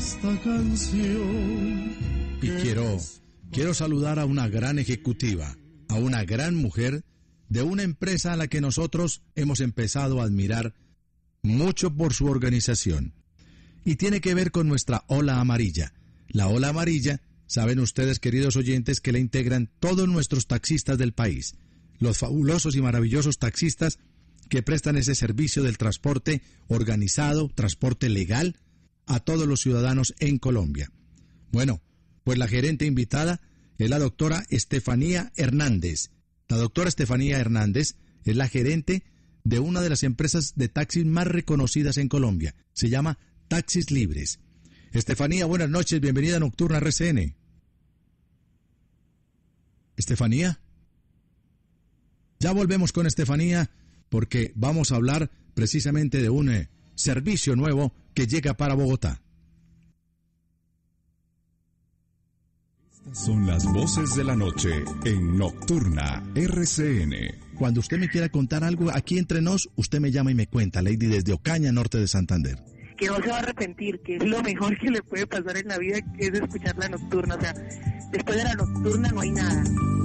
esta canción. Y quiero saludar a una gran ejecutiva, a una gran mujer de una empresa a la que nosotros hemos empezado a admirar mucho por su organización. Y tiene que ver con nuestra Ola Amarilla. La Ola Amarilla, saben ustedes, queridos oyentes, que la integran todos nuestros taxistas del país, los fabulosos y maravillosos taxistas que prestan ese servicio del transporte organizado, transporte legal, a todos los ciudadanos en Colombia. Bueno, pues la gerente invitada es la doctora Estefanía Hernández. La doctora Estefanía Hernández es la gerente de una de las empresas de taxis más reconocidas en Colombia. Se llama Taxis Libres. Estefanía, buenas noches, bienvenida a Nocturna RCN. Estefanía. Ya volvemos con Estefanía porque vamos a hablar precisamente de un servicio nuevo que llega para Bogotá. Estas son las voces de la noche en Nocturna RCN. Cuando usted me quiera contar algo aquí entre nos, usted me llama y me cuenta, Lady, desde Ocaña, norte de Santander. Que no se va a arrepentir, que es lo mejor que le puede pasar en la vida, que es escuchar la nocturna. O sea, después de la nocturna no hay nada.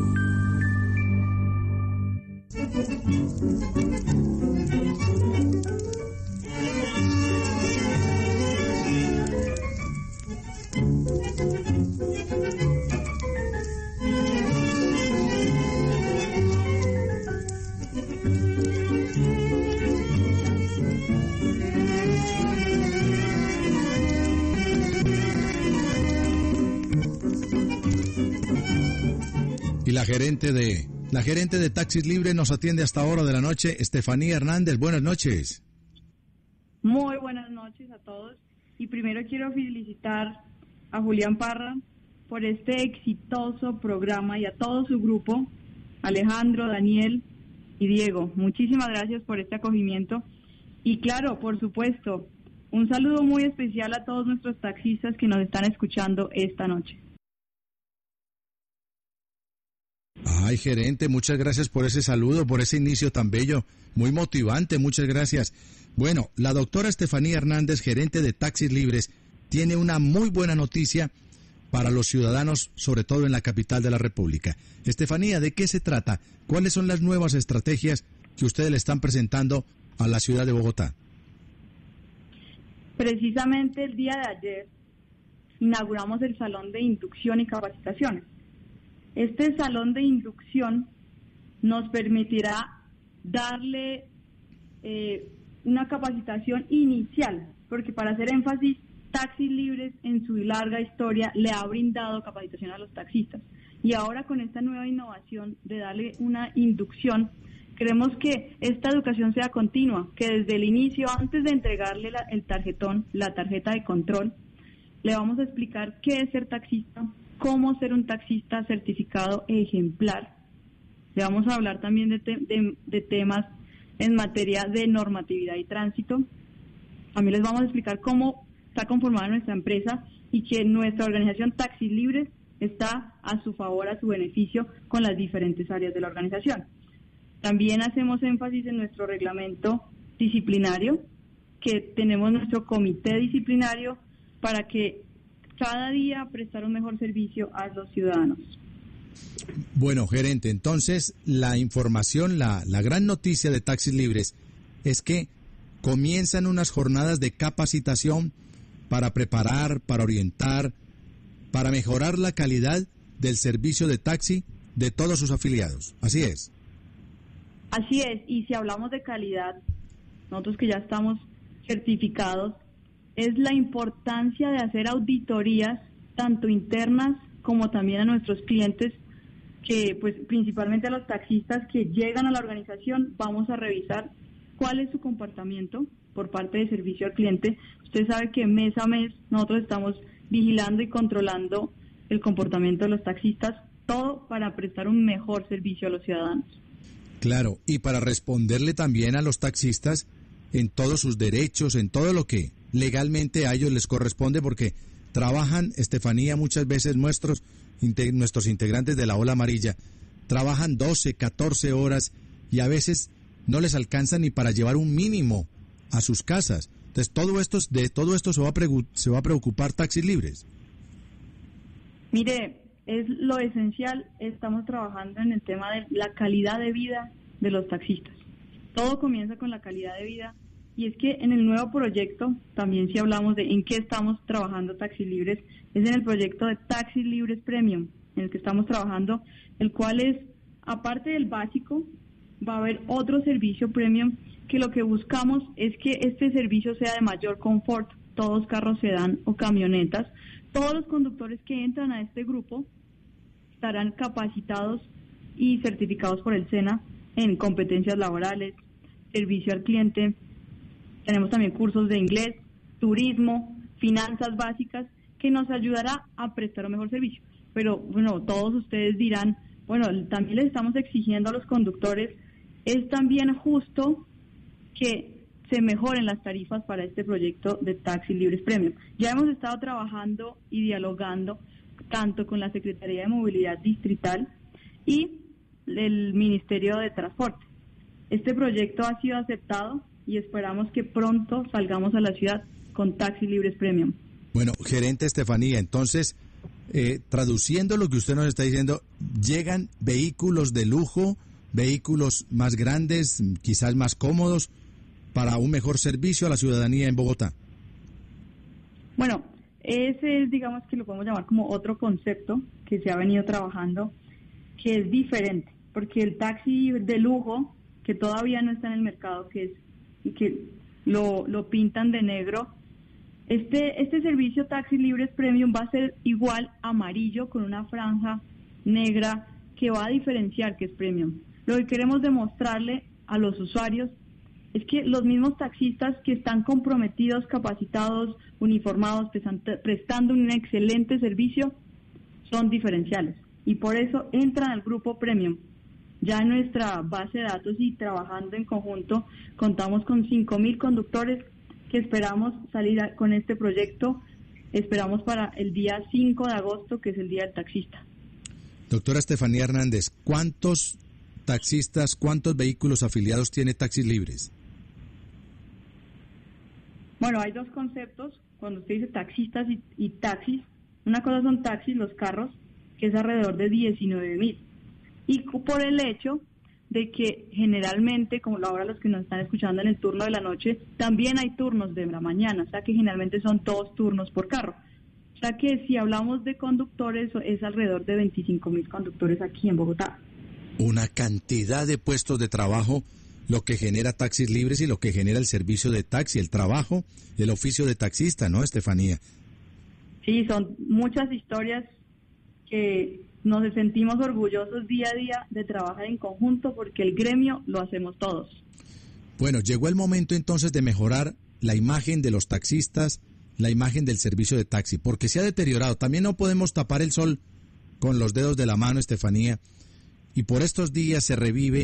Y la gerente de Taxis Libres nos atiende hasta ahora de la noche, Estefanía Hernández. Buenas noches. Muy buenas noches a todos. Y primero quiero felicitar a Julián Parra por este exitoso programa y a todo su grupo, Alejandro, Daniel y Diego. Muchísimas gracias por este acogimiento. Y claro, por supuesto, un saludo muy especial a todos nuestros taxistas que nos están escuchando esta noche. Ay, gerente, muchas gracias por ese saludo, por ese inicio tan bello, muy motivante, muchas gracias. Bueno, la doctora Estefanía Hernández, gerente de Taxis Libres, tiene una muy buena noticia para los ciudadanos, sobre todo en la capital de la República. Estefanía, ¿de qué se trata? ¿Cuáles son las nuevas estrategias que ustedes le están presentando a la ciudad de Bogotá? Precisamente el día de ayer inauguramos el Salón de Inducción y Capacitaciones. Este salón de inducción nos permitirá darle una capacitación inicial, porque para hacer énfasis, Taxis Libres en su larga historia le ha brindado capacitación a los taxistas. Y ahora con esta nueva innovación de darle una inducción, queremos que esta educación sea continua, que desde el inicio, antes de entregarle el tarjetón, la tarjeta de control, le vamos a explicar qué es ser taxista, cómo ser un taxista certificado ejemplar. Le vamos a hablar también de temas en materia de normatividad y tránsito. También les vamos a explicar cómo está conformada nuestra empresa y que nuestra organización Taxis Libres está a su favor, a su beneficio con las diferentes áreas de la organización. También hacemos énfasis en nuestro reglamento disciplinario, que tenemos nuestro comité disciplinario para que cada día prestar un mejor servicio a los ciudadanos. Bueno, gerente, entonces la información, la gran noticia de Taxis Libres es que comienzan unas jornadas de capacitación para preparar, para orientar, para mejorar la calidad del servicio de taxi de todos sus afiliados. ¿Así es? Así es, y si hablamos de calidad, nosotros que ya estamos certificados, es la importancia de hacer auditorías tanto internas como también a nuestros clientes, que pues principalmente a los taxistas que llegan a la organización. Vamos a revisar cuál es su comportamiento por parte de servicio al cliente. Usted sabe que mes a mes nosotros estamos vigilando y controlando el comportamiento de los taxistas, todo para prestar un mejor servicio a los ciudadanos. Claro, y para responderle también a los taxistas en todos sus derechos, en todo lo que legalmente a ellos les corresponde, porque trabajan, Estefanía, muchas veces nuestros integrantes de la Ola Amarilla trabajan 12, 14 horas y a veces no les alcanza ni para llevar un mínimo a sus casas. Entonces, de todo esto se va a preocupar Taxis Libres. Mire, es lo esencial, estamos trabajando en el tema de la calidad de vida de los taxistas. Todo comienza con la calidad de vida, y es que en el nuevo proyecto, también si hablamos de en qué estamos trabajando Taxis Libres, es en el proyecto de Taxis Libres Premium, en el que estamos trabajando, el cual es, aparte del básico, va a haber otro servicio premium, que lo que buscamos es que este servicio sea de mayor confort, todos carros sedán o camionetas. Todos los conductores que entran a este grupo estarán capacitados y certificados por el SENA en competencias laborales, servicio al cliente. Tenemos también cursos de inglés, turismo, finanzas básicas, que nos ayudará a prestar un mejor servicio. Pero bueno, todos ustedes dirán, bueno, también les estamos exigiendo a los conductores, es también justo que se mejoren las tarifas para este proyecto de Taxis Libres Premium. Ya hemos estado trabajando y dialogando tanto con la Secretaría de Movilidad Distrital y el Ministerio de Transporte. Este proyecto ha sido aceptado y esperamos que pronto salgamos a la ciudad con Taxis Libres Premium. Bueno, gerente Estefanía, entonces, traduciendo lo que usted nos está diciendo, llegan vehículos de lujo, vehículos más grandes, quizás más cómodos, para un mejor servicio a la ciudadanía en Bogotá. Bueno, ese es, digamos que lo podemos llamar como otro concepto que se ha venido trabajando, que es diferente, porque el taxi de lujo, que todavía no está en el mercado, que lo pintan de negro, este servicio Taxis Libres Premium va a ser igual amarillo con una franja negra que va a diferenciar que es premium. Lo que queremos demostrarle a los usuarios es que los mismos taxistas que están comprometidos, capacitados, uniformados, prestando un excelente servicio, son diferenciales. Y por eso entran al grupo Premium. Ya en nuestra base de datos y trabajando en conjunto, contamos con 5.000 conductores que esperamos salir con este proyecto. Esperamos para el día 5 de agosto, que es el Día del Taxista. Doctora Estefanía Hernández, ¿cuántos taxistas, cuántos vehículos afiliados tiene Taxis Libres? Bueno, hay dos conceptos cuando usted dice taxistas y taxis. Una cosa son taxis, los carros, que es alrededor de 19.000. Y por el hecho de que generalmente, como ahora los que nos están escuchando en el turno de la noche, también hay turnos de la mañana, o sea que generalmente son 2 turnos por carro. O sea que si hablamos de conductores, es alrededor de 25.000 conductores aquí en Bogotá. Una cantidad de puestos de trabajo, lo que genera Taxis Libres y lo que genera el servicio de taxi, el trabajo, el oficio de taxista, ¿no, Estefanía? Sí, son muchas historias que nos sentimos orgullosos día a día de trabajar en conjunto, porque el gremio lo hacemos todos. Bueno, llegó el momento entonces de mejorar la imagen de los taxistas, la imagen del servicio de taxi, porque se ha deteriorado. También no podemos tapar el sol con los dedos de la mano, Estefanía, y por estos días se revive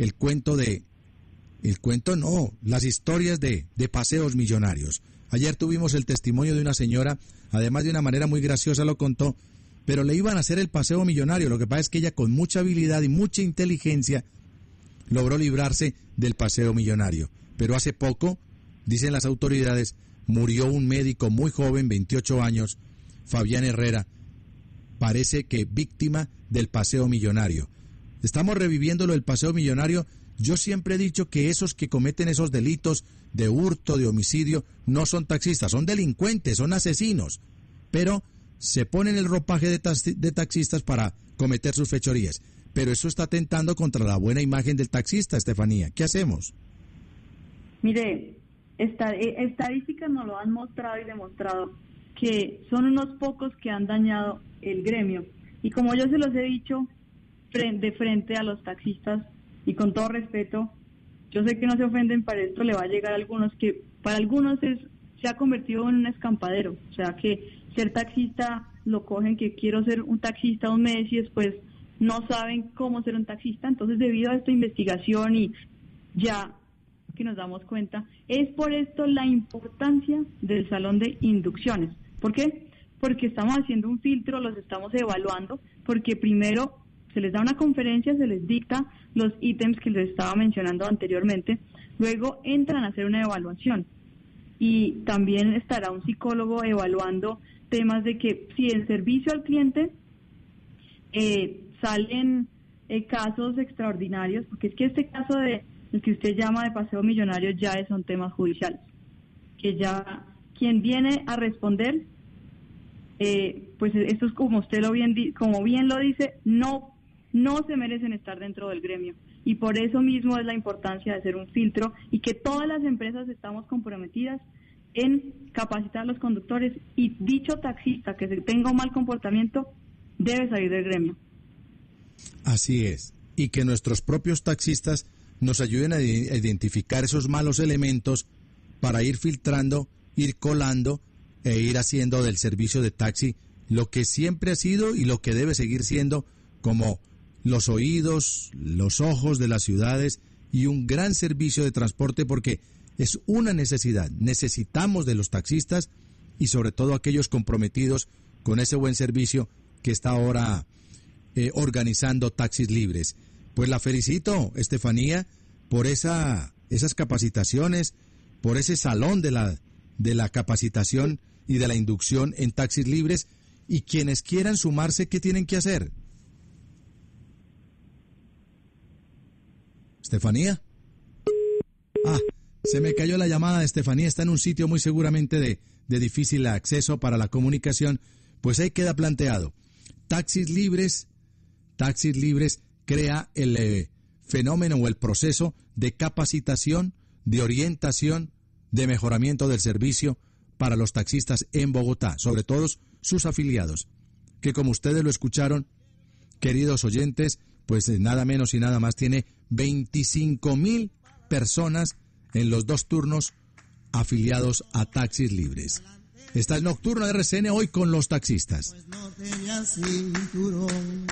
las historias de paseos millonarios. Ayer tuvimos el testimonio de una señora, además de una manera muy graciosa lo contó, pero le iban a hacer el paseo millonario. Lo que pasa es que ella, con mucha habilidad y mucha inteligencia, logró librarse del paseo millonario. Pero hace poco, dicen las autoridades, murió un médico muy joven, 28 años, Fabián Herrera, parece que víctima del paseo millonario. Estamos reviviéndolo, el paseo millonario. Yo siempre he dicho que esos que cometen esos delitos de hurto, de homicidio, no son taxistas, son delincuentes, son asesinos, pero se ponen el ropaje de taxistas para cometer sus fechorías. Pero eso está atentando contra la buena imagen del taxista, Estefanía. ¿Qué hacemos? Mire, estadísticas nos lo han mostrado y demostrado que son unos pocos que han dañado el gremio. Y como yo se los he dicho de frente a los taxistas, y con todo respeto, yo sé que no se ofenden, para esto le va a llegar a algunos que para algunos se ha convertido en un escampadero. O sea que ser taxista lo cogen que quiero ser un taxista un mes y después no saben cómo ser un taxista. Entonces, debido a esta investigación y ya que nos damos cuenta, es por esto la importancia del salón de inducciones. ¿Por qué? Porque estamos haciendo un filtro, los estamos evaluando, porque primero se les da una conferencia, se les dicta los ítems que les estaba mencionando anteriormente, luego entran a hacer una evaluación. y también estará un psicólogo evaluando temas de que si en servicio al cliente salen casos extraordinarios, porque es que este caso de el que usted llama de paseo millonario ya son temas judiciales, que ya quien viene a responder, pues esto es como usted como bien lo dice, no se merecen estar dentro del gremio, y por eso mismo es la importancia de hacer un filtro y que todas las empresas estamos comprometidas en capacitar a los conductores, y dicho taxista que tenga un mal comportamiento debe salir del gremio. Así es, y que nuestros propios taxistas nos ayuden a identificar esos malos elementos para ir filtrando, ir colando e ir haciendo del servicio de taxi lo que siempre ha sido y lo que debe seguir siendo, como los oídos, los ojos de las ciudades y un gran servicio de transporte, porque es una necesidad. Necesitamos de los taxistas y sobre todo aquellos comprometidos con ese buen servicio que está ahora organizando Taxis Libres. Pues la felicito, Estefanía, por esas capacitaciones, por ese salón de la capacitación y de la inducción en Taxis Libres, y quienes quieran sumarse, ¿qué tienen que hacer? ¿Estefanía? Se me cayó la llamada de Estefanía, está en un sitio muy seguramente de difícil acceso para la comunicación. Pues ahí queda planteado. Taxis Libres crea el fenómeno o el proceso de capacitación, de orientación, de mejoramiento del servicio para los taxistas en Bogotá, sobre todo sus afiliados, que como ustedes lo escucharon, queridos oyentes, pues nada menos y nada más tiene 25,000 personas en los 2 turnos afiliados a Taxis Libres. Esta es Nocturna de RCN, hoy con los taxistas. Pues no tenía cinturón.